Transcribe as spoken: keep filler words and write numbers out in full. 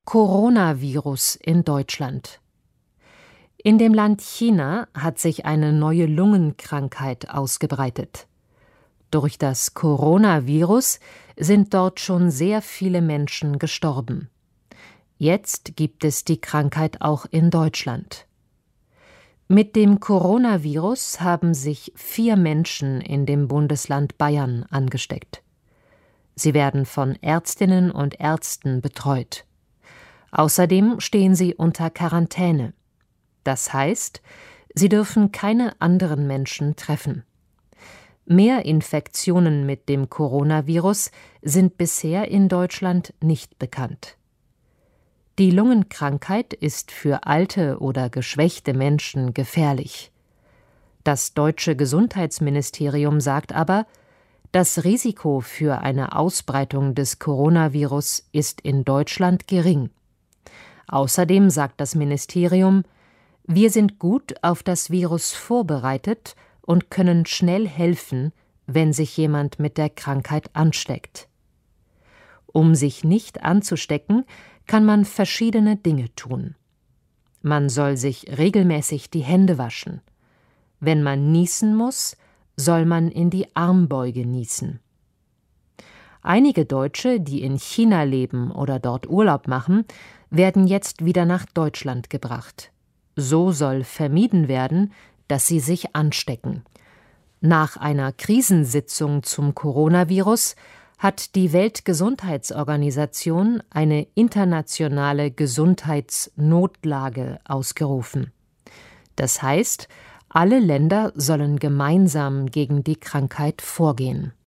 Coronavirus in Deutschland. In dem Land China hat sich eine neue Lungenkrankheit ausgebreitet. Durch das Coronavirus sind dort schon sehr viele Menschen gestorben. Jetzt gibt es die Krankheit auch in Deutschland. Mit dem Coronavirus haben sich vier Menschen in dem Bundesland Bayern angesteckt. Sie werden von Ärztinnen und Ärzten betreut. Außerdem stehen sie unter Quarantäne. Das heißt, sie dürfen keine anderen Menschen treffen. Mehr Infektionen mit dem Coronavirus sind bisher in Deutschland nicht bekannt. Die Lungenkrankheit ist für alte oder geschwächte Menschen gefährlich. Das deutsche Gesundheitsministerium sagt aber, das Risiko für eine Ausbreitung des Coronavirus ist in Deutschland gering. Außerdem sagt das Ministerium, wir sind gut auf das Virus vorbereitet und können schnell helfen, wenn sich jemand mit der Krankheit ansteckt. Um sich nicht anzustecken, kann man verschiedene Dinge tun. Man soll sich regelmäßig die Hände waschen. Wenn man niesen muss, soll man in die Armbeuge niesen. Einige Deutsche, die in China leben oder dort Urlaub machen, werden jetzt wieder nach Deutschland gebracht. So soll vermieden werden, dass sie sich anstecken. Nach einer Krisensitzung zum Coronavirus hat die Weltgesundheitsorganisation eine internationale Gesundheitsnotlage ausgerufen. Das heißt, alle Länder sollen gemeinsam gegen die Krankheit vorgehen.